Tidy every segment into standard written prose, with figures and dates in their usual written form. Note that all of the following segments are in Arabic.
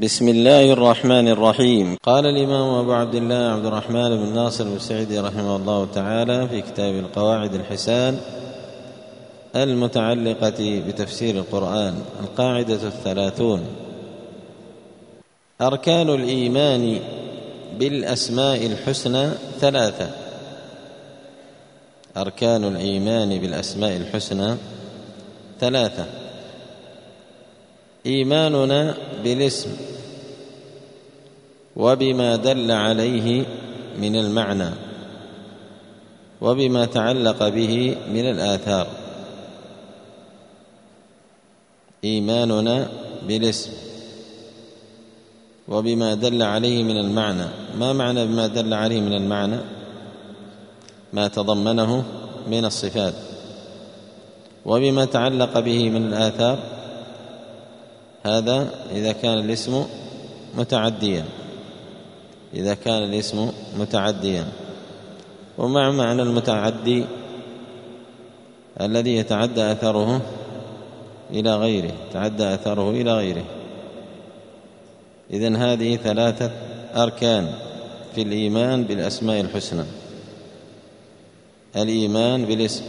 بسم الله الرحمن الرحيم. قال الإمام أبو عبد الله عبد الرحمن بن ناصر السعدي رحمه الله تعالى في كتاب القواعد الحسان المتعلقة بتفسير القرآن: القاعدة 30: أركان الإيمان بالأسماء الحسنى 3. أركان الإيمان بالأسماء الحسنى 3: إيماننا بالاسم وبما دل عليه من المعنى وبما تعلق به من الآثار. إيماننا بالاسم وبما دل عليه من المعنى. ما معنى بما دل عليه من المعنى؟ ما تضمنه من الصفات. وبما تعلق به من الآثار، هذا إذا كان الاسم متعديا، إذا كان الاسم متعديا. ومع معنى المتعدي الذي يتعدى أثره إلى غيره، تعدى أثره إلى غيره. إذن هذه 3 أركان في الإيمان بالأسماء الحسنى: الإيمان بالاسم،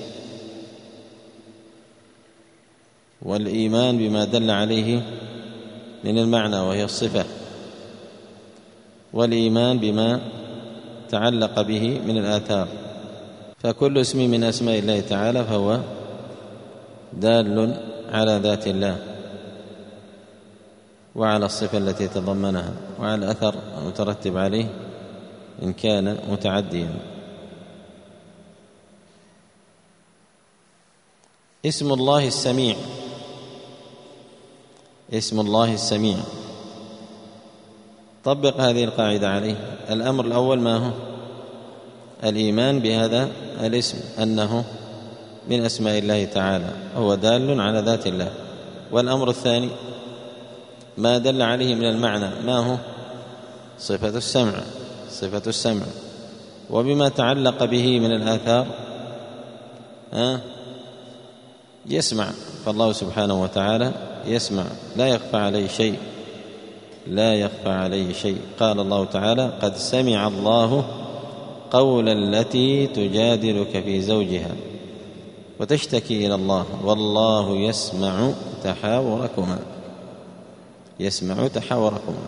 والإيمان بما دل عليه من المعنى وهي الصفة، والإيمان بما تعلق به من الآثار. فكل اسم من أسماء الله تعالى فهو دال على ذات الله وعلى الصفة التي تضمنها وعلى الأثر المترتب عليه إن كان متعديا. اسم الله السميع. اسم الله السميع، طبق هذه القاعدة عليه. الأمر الأول ما هو؟ الإيمان بهذا الاسم أنه من أسماء الله تعالى، هو دال على ذات الله. والأمر الثاني ما دل عليه من المعنى، ما هو؟ صفة السمع، صفة السمع. وبما تعلق به من الآثار، يسمع، فالله سبحانه وتعالى يسمع، لا يخفى عليه شيء، لا يخفى عليه شيء. قال الله تعالى: قد سمع الله قول التي تجادلك في زوجها وتشتكي إلى الله والله يسمع تحاوركما. يسمع تحاوركما،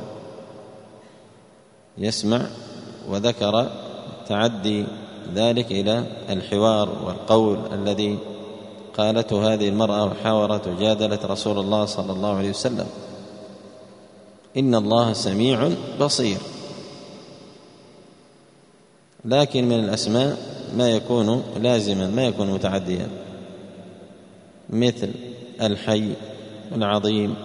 يسمع. وذكر تعدي ذلك إلى الحوار والقول الذي قالته هذه المرأة وحاورت وجادلت رسول الله صلى الله عليه وسلم. إن الله سميع بصير. لكن من الأسماء ما يكون لازما، ما يكون متعديا، مثل الحي العظيم.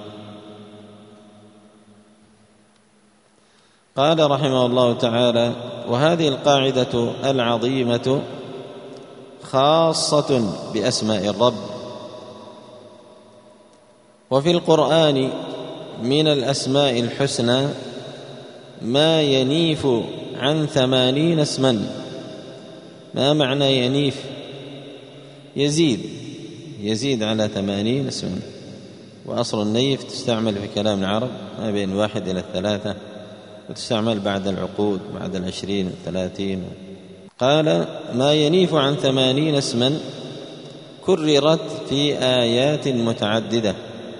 قال رحمه الله تعالى: وهذه القاعدة العظيمة خاصة بأسماء الرب. وفي القرآن من الأسماء الحسنى ما ينيف عن 80 اسما. ما معنى ينيف؟ يزيد على 80 اسما. وأصل النيف تستعمل في كلام العرب ما بين 1 إلى 3، وتستعمل بعد العقود، بعد 20 30. قال: ما ينيف عن 80 اسما كررت في آيات متعددة.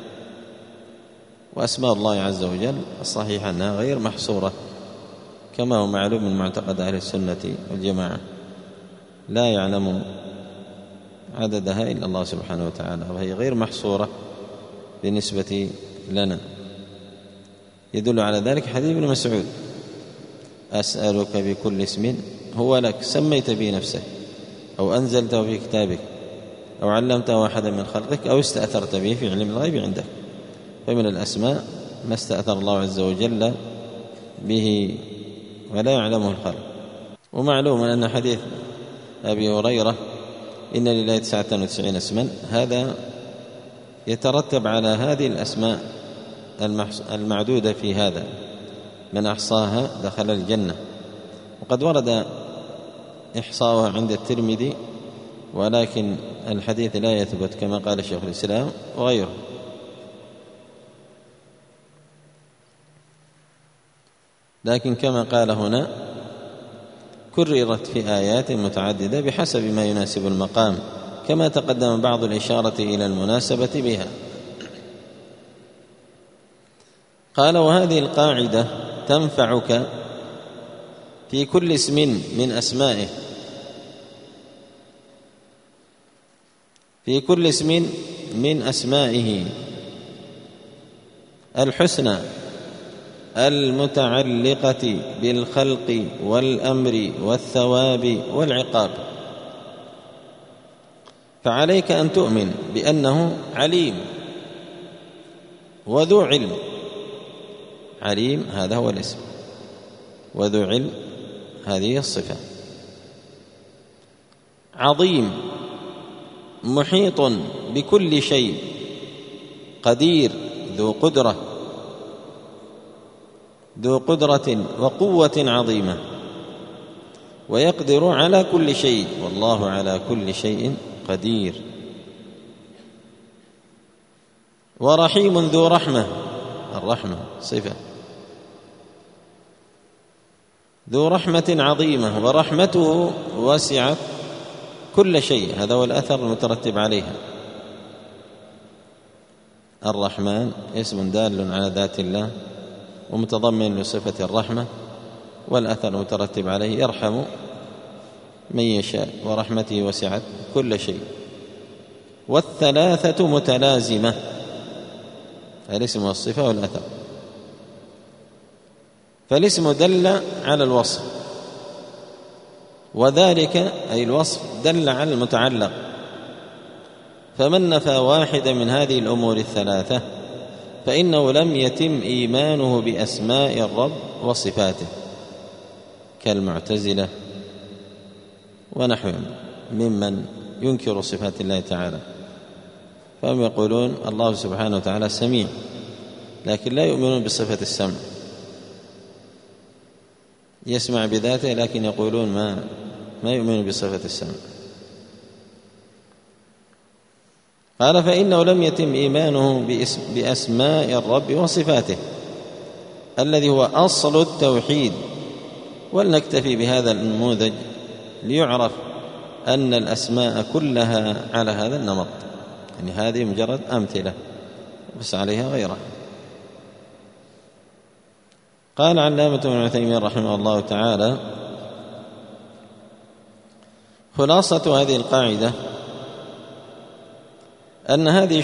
وأسماء الله عز وجل الصحيح أنها غير محصورة، كما هو معلوم من معتقد أهل السنة والجماعة، لا يعلم عددها إلا الله سبحانه وتعالى، وهي غير محصورة بالنسبة لنا. يدل على ذلك حديث ابن مسعود: أسألك بكل اسم هو لك سميت به نفسك أو أنزلته في كتابك أو علمته أحدا من خلقك أو استأثرت به في علم الغيب عندك. فمن الأسماء ما استأثر الله عز وجل به ولا يعلمه الخلق. ومعلوم أن حديث أبي هريرة: إن لله 99 اسما، هذا يترتب على هذه الأسماء المعدودة في هذا: من أحصاها دخل الجنة. وقد ورد إحصاؤها عند الترمذي، ولكن الحديث لا يثبت كما قال شيخ الإسلام وغيره. لكن كما قال هنا كررت في آيات متعددة بحسب ما يناسب المقام، كما تقدم بعض الإشارة إلى المناسبة بها. قال: وهذه القاعدة تنفعك في كل اسم من أسمائه، في كل اسم من أسمائه الحسنى المتعلقة بالخلق والأمر والثواب والعقاب. فعليك أن تؤمن بأنه عليم وذو علم. عليم هذا هو الاسم، وذو علم هذه الصفة. عظيم محيط بكل شيء، قدير ذو قدرة، ذو قدرة وقوة عظيمة، ويقدر على كل شيء، والله على كل شيء قدير. ورحيم ذو رحمة، الرحمة صفة، ذو رحمة عظيمة، ورحمته وسعت كل شيء. هذا هو الأثر المترتب عليها. الرحمن اسم دال على ذات الله ومتضمن لصفة الرحمة، والأثر المترتب عليه يرحم من يشاء، ورحمته وسعت كل شيء. والثلاثة متلازمة، الاسم والصفة والأثر. فالاسم دل على الوصف، وذلك أي الوصف دل على المتعلق. فمن نفى واحدة من هذه الأمور الثلاثة فإنه لم يتم إيمانه بأسماء الرب وصفاته، كالمعتزلة ونحوهم ممن ينكر صفات الله تعالى. فهم يقولون الله سبحانه وتعالى سميع، لكن لا يؤمنون بصفة السمع. يسمع بذاته لكن يقولون ما يؤمنون بصفة السمع. قال: فإنه لم يتم إيمانه بأسماء الرب وصفاته الذي هو أصل التوحيد. ولنكتفي بهذا النموذج ليعرف أن الأسماء كلها على هذا النمط، يعني هذه مجرد أمثلة بس عليها غيرها. قال علامة ابن عثيمين رحمه الله تعالى: خلاصة هذه القاعدة أن هذه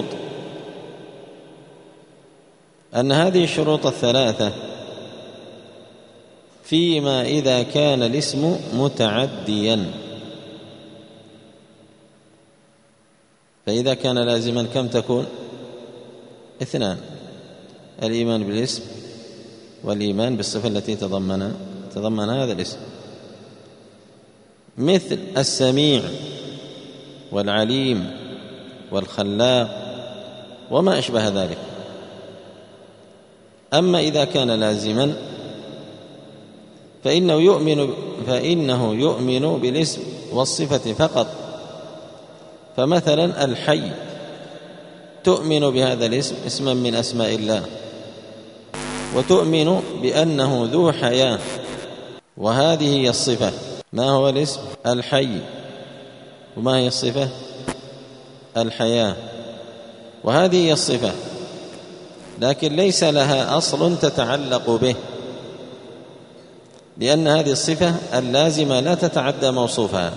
الشروط الثلاثة فيما إذا كان الاسم متعديا. فإذا كان لازما كم تكون؟ 2: الإيمان بالاسم والإيمان بالصفة التي تضمن هذا الاسم، مثل السميع والعليم والخلاق وما أشبه ذلك. أما إذا كان لازما فإنه يؤمن بالاسم والصفة فقط. فمثلا الحي تؤمن بهذا الاسم اسما من أسماء الله، وتؤمن بأنه ذو حياة، وهذه هي الصفة. ما هو الاسم؟ الحي. وما هي الصفة؟ الحياة. وهذه هي الصفة، لكن ليس لها أصل تتعلق به، لأن هذه الصفة اللازمة لا تتعدى موصوفها.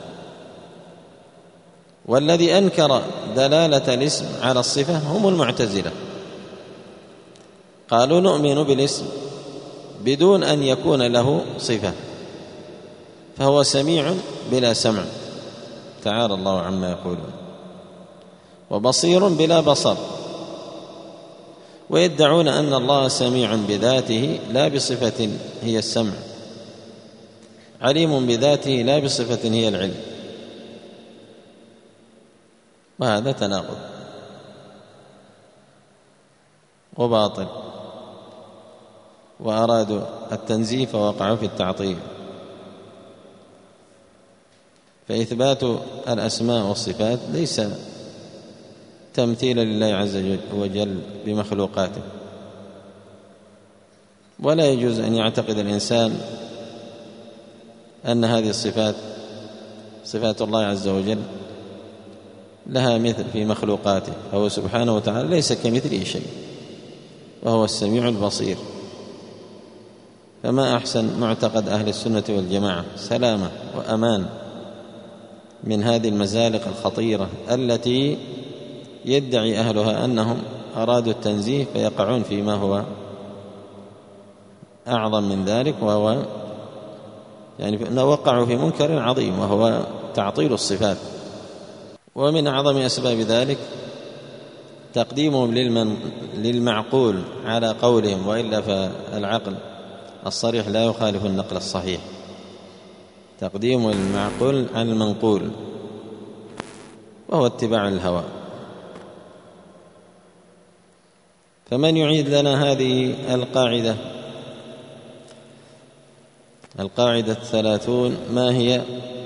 والذي أنكر دلالة الاسم على الصفة هم المعتزلة، قالوا نؤمن بالاسم بدون أن يكون له صفة، فهو سميع بلا سمع تعالى الله عما يقولون، وبصير بلا بصر. ويدعون أن الله سميع بذاته لا بصفة هي السمع، عليم بذاته لا بصفة هي العلم، وهذا تناقض وباطل، وأرادوا التنزيه فوقعوا في التعطيل. فإثبات الأسماء والصفات ليس تمثيلا لله عز وجل بمخلوقاته، ولا يجوز أن يعتقد الإنسان أن هذه الصفات صفات الله عز وجل لها مثل في مخلوقاته، فهو سبحانه وتعالى ليس كمثله شيء وهو السميع البصير. فما أحسن معتقد أهل السنة والجماعة، سلامة وأمان من هذه المزالق الخطيرة التي يدعي أهلها أنهم أرادوا التنزيه فيقعون فيما هو أعظم من ذلك، وهو يعني وقعوا في منكر عظيم وهو تعطيل الصفات. ومن أعظم أسباب ذلك تقديمهم للمعقول على قولهم، وإلا فالعقل الصريح لا يخالف النقل الصحيح. تقديم المعقول على المنقول وهو اتباع الهوى. فمن يعيد لنا هذه القاعدة 30 ما هي؟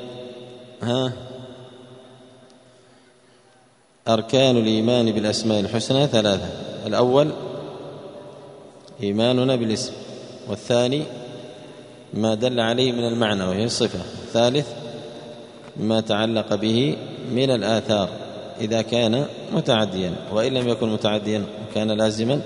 أركان الإيمان بالأسماء الحسنى 3. الأول إيماننا بالاسم، والثاني ما دل عليه من المعنى وهي الصفة، الثالث ما تعلق به من الآثار إذا كان متعديا، وإن لم يكن متعديا وكان لازما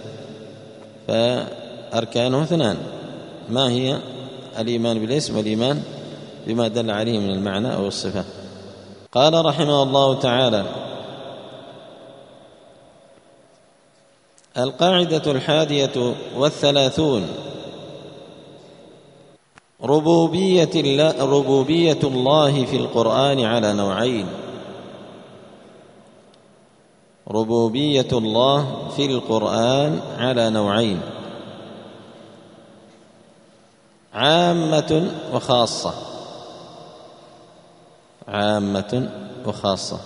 فأركانه 2. ما هي؟ الإيمان بالاسم والإيمان بما دل عليه من المعنى أو الصفة. قال رحمه الله تعالى: القاعدة 31 ربوبية الله في القرآن على نوعين. ربوبية الله في القرآن على نوعين: عامة وخاصة. عامة وخاصة.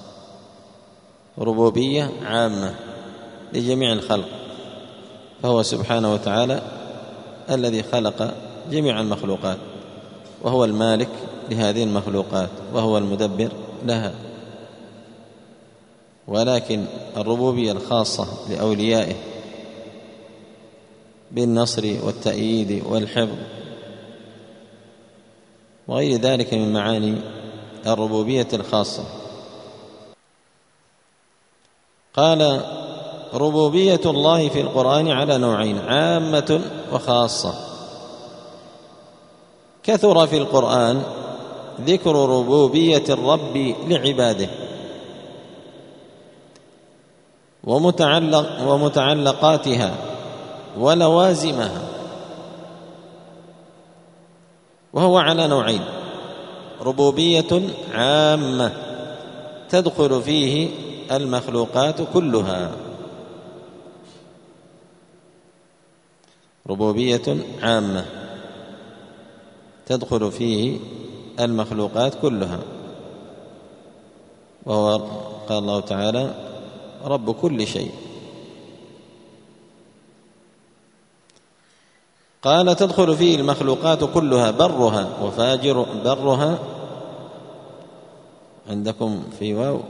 ربوبية عامة لجميع الخلق، فهو سبحانه وتعالى الذي خلق جميع المخلوقات، وهو المالك لهذه المخلوقات، وهو المدبر لها. ولكن الربوبية الخاصة لأوليائه بالنصر والتأييد والحفظ وغير ذلك من معاني الربوبية الخاصة. قال: ربوبية الله في القرآن على نوعين: عامة وخاصة. كثر في القرآن ذكر ربوبية الرب لعباده ومتعلقاتها ولوازمها، وهو على نوعين: ربوبية عامة تدخل فيه المخلوقات كلها. ربوبية عامة تدخل فيه المخلوقات كلها، وهو قال الله تعالى: رب كل شيء. قال: تدخل فيه المخلوقات كلها، برها وفاجر. برها عندكم في واو؟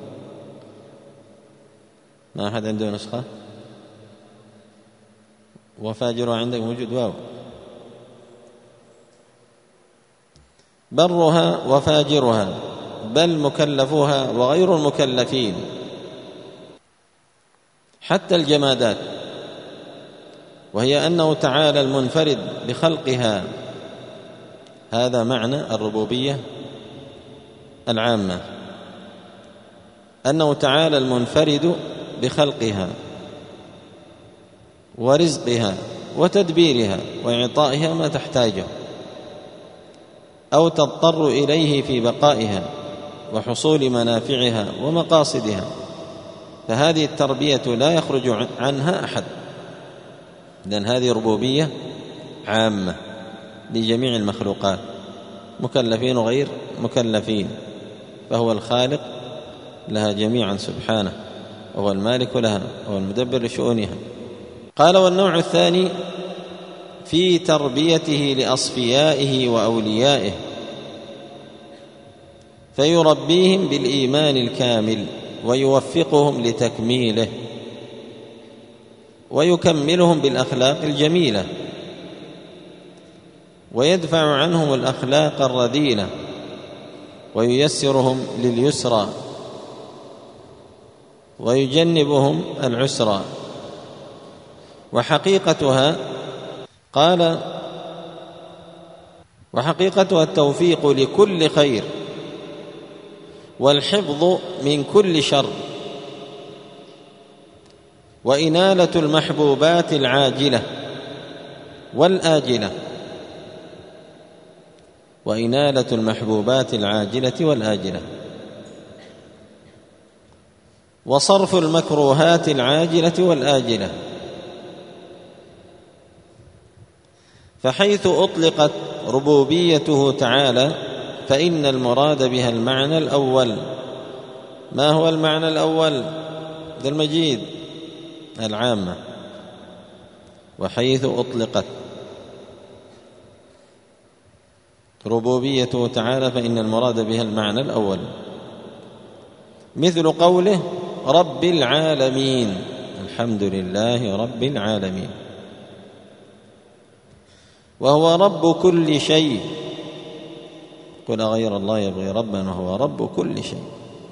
ما أحد عنده نسخة؟ وفاجر عندكم موجود واو؟ برها وفاجرها، بل مكلفوها وغير المكلفين، حتى الجمادات، وهي أنه تعالى المنفرد بخلقها. هذا معنى الربوبية العامة، أنه تعالى المنفرد بخلقها ورزقها وتدبيرها وإعطائها ما تحتاجه أو تضطر إليه في بقائها وحصول منافعها ومقاصدها. فهذه التربية لا يخرج عنها أحد، لأن هذه ربوبية عامة لجميع المخلوقات، مكلفين وغير مكلفين، فهو الخالق لها جميعا سبحانه، وهو المالك لها، وهو المدبر لشؤونها. قال: والنوع الثاني في تربيته لأصفيائه وأوليائه، فيربيهم بالإيمان الكامل ويوفقهم لتكميله ويكملهم بالأخلاق الجميلة ويدفع عنهم الأخلاق الرذيلة وييسرهم لليسرى ويجنبهم العسرى. وحقيقتها قال: وحقيقتها التوفيق لكل خير والحفظ من كل شر وإنالة المحبوبات العاجلة والآجلة وإنالة المحبوبات العاجلة والآجلة وصرف المكروهات العاجلة والآجلة. فحيث أطلقت ربوبيته تعالى فإن المراد بها المعنى الأول. ما هو المعنى الأول؟ ذا المجيد العامة. وحيث أطلقت ربوبيته تعالى فإن المراد بها المعنى الأول، مثل قوله: رب العالمين، الحمد لله رب العالمين، وهو رب كل شيء. قل غير الله يبغي ربا وهو رب كل شيء.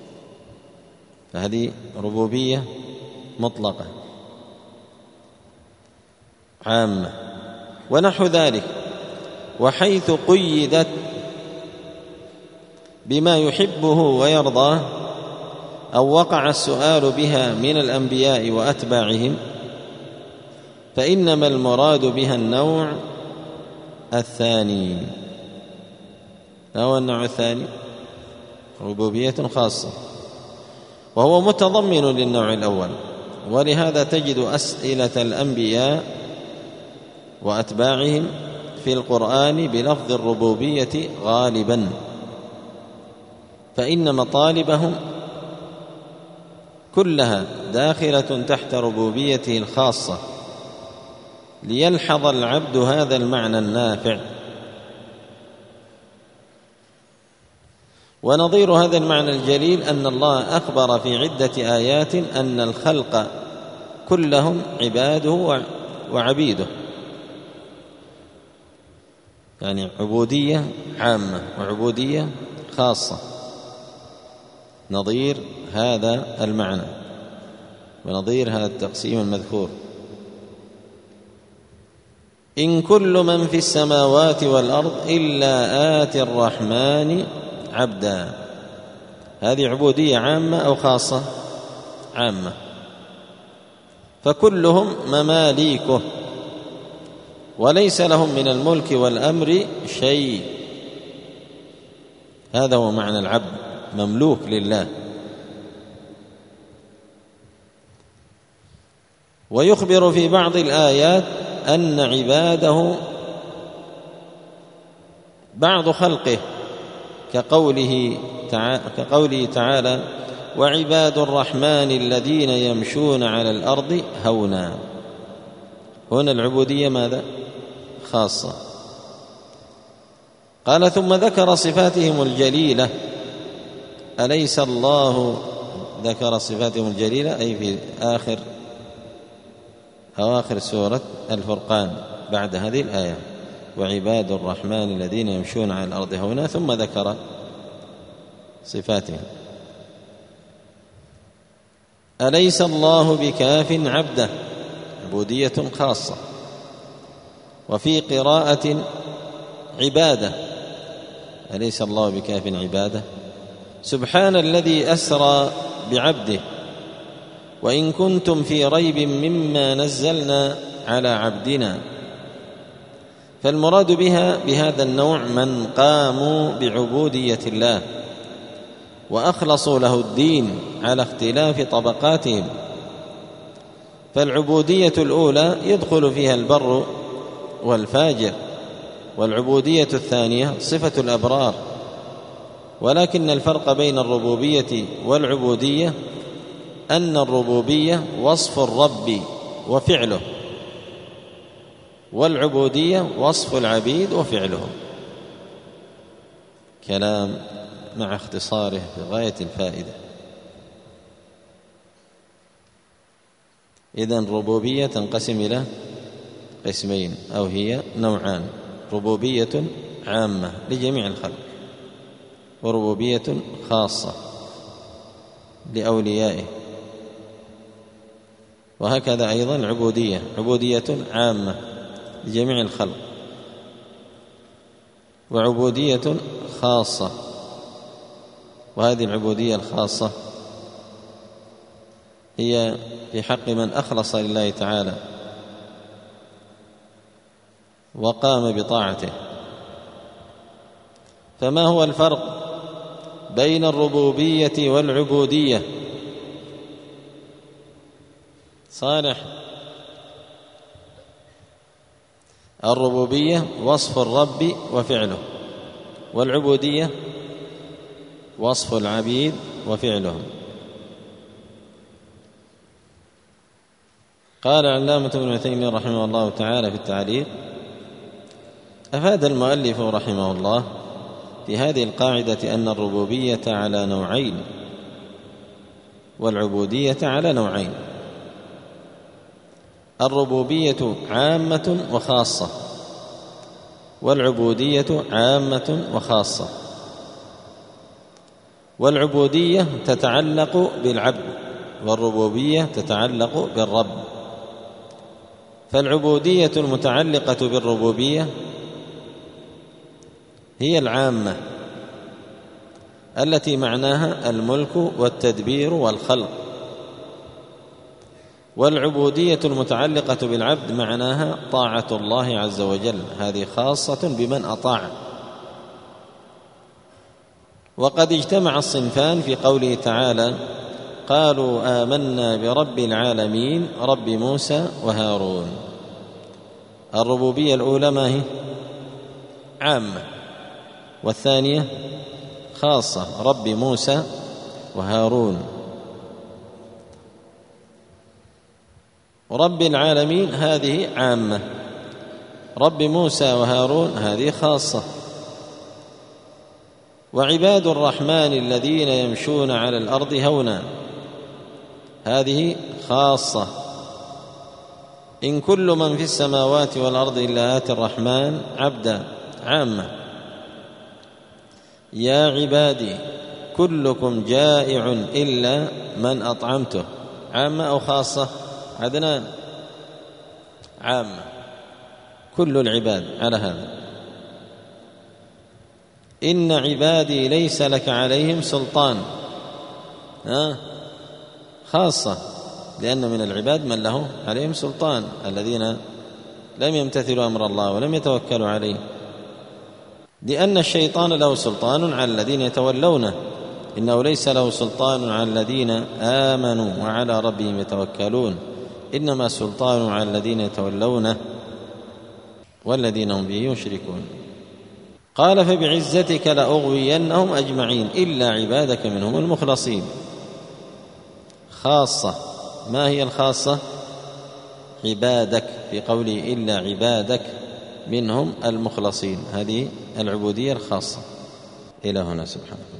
فهذه ربوبية مطلقة عامة. ونحو ذلك. وحيث قيدت بما يحبه ويرضاه أو وقع السؤال بها من الأنبياء وأتباعهم فإنما المراد بها النوع الثاني. ما هو النوع الثاني؟ ربوبية خاصة، وهو متضمن للنوع الأول. ولهذا تجد أسئلة الأنبياء وأتباعهم في القرآن بلفظ الربوبية غالبا، فإن مطالبهم كلها داخلة تحت ربوبيته الخاصة، ليلحظ العبد هذا المعنى النافع. ونظير هذا المعنى الجليل أن الله أخبر في عدة آيات أن الخلق كلهم عباده وعبيده، يعني عبودية عامة وعبودية خاصة. نظير هذا المعنى ونظير هذا التقسيم المذكور: إن كل من في السماوات والأرض إلا آتي الرحمن عبدا. هذه عبودية عامة أو خاصة؟ عامة. فكلهم مماليكه وليس لهم من الملك والأمر شيء. هذا هو معنى العبد، مملوك لله. ويخبر في بعض الآيات أن عباده بعض خلقه، كقوله تعالى: وعباد الرحمن الذين يمشون على الأرض هونا. هنا العبودية ماذا؟ خاصة. قال: ثم ذكر صفاتهم الجليلة. أليس الله ذكر صفاتهم الجليلة؟ أي في أواخر سورة الفرقان بعد هذه الآية: وعباد الرحمن الذين يمشون على الأرض هونا، ثم ذكر صفاتهم. أليس الله بكاف عبده؟ عبودية خاصة. وفي قراءة عبادة: أليس الله بكاف عباده؟ سبحان الذي أسرى بعبده وإن كنتم في ريب مما نزلنا على عبدنا. فالمراد بها بهذا النوع من قاموا بعبودية الله وأخلصوا له الدين على اختلاف طبقاتهم. فالعبودية الأولى يدخل فيها البر والفاجر، والعبودية الثانية صفة الأبرار. ولكن الفرق بين الربوبية والعبودية أن الربوبية وصف الرب وفعله، والعبودية وصف العبيد وفعلهم. كلام مع اختصاره في غاية الفائدة. إذن الربوبية تنقسم إلى قسمين، أو هي نوعان: ربوبية عامة لجميع الخلق، وربوبية خاصة لأوليائه، وهكذا أيضا عبودية عامة لجميع الخلق، وعبودية خاصة، وهذه العبودية الخاصة هي في حق من أخلص لله تعالى وقام بطاعته. فما هو الفرق بين الربوبية والعبودية؟ صالح. الربوبية وصف الرب وفعله، والعبودية وصف العبيد وفعلهم. قال علامة ابن عثيمين رحمه الله تعالى في التعليق: أفاد المؤلف رحمه الله في هذه القاعدة أن الربوبية على نوعين والعبودية على نوعين: الربوبية عامة وخاصة، والعبودية عامة وخاصة. والعبودية تتعلق بالعبد، والربوبية تتعلق بالرب. فالعبودية المتعلقة بالربوبية هي العامة التي معناها الملك والتدبير والخلق، والعبودية المتعلقة بالعبد معناها طاعة الله عز وجل، هذه خاصة بمن أطاع. وقد اجتمع الصنفان في قوله تعالى: قالوا آمنا برب العالمين رب موسى وهارون. الربوبية الأولى ما هي؟ عامة، والثانية خاصة، رب موسى وهارون. رب العالمين هذه عامة، رب موسى وهارون هذه خاصة. وعباد الرحمن الذين يمشون على الأرض هونا هذه خاصة. إن كل من في السماوات والأرض إلا آتي الرحمن عبدا عامة. يا عبادي كلكم جائع إلا من أطعمته عامة أو خاصة؟ عدنان عامة، كل العباد على هذا. إن عبادي ليس لك عليهم سلطان خاصة، لأن من العباد من له عليهم سلطان، الذين لم يمتثلوا أمر الله ولم يتوكلوا عليه، لأن الشيطان له سلطان على الذين يتولونه، إنه ليس له سلطان على الذين آمنوا وعلى ربهم يتوكلون، إنما سلطان على الذين يتولونه والذين هم به يشركون. قال: فبعزتك لأغوينهم أجمعين إلا عبادك منهم المخلصين. خاصة. ما هي الخاصة؟ عبادك، في قوله إلا عبادك منهم المخلصين، هذه العبودية الخاصة. إلى هنا سبحانه.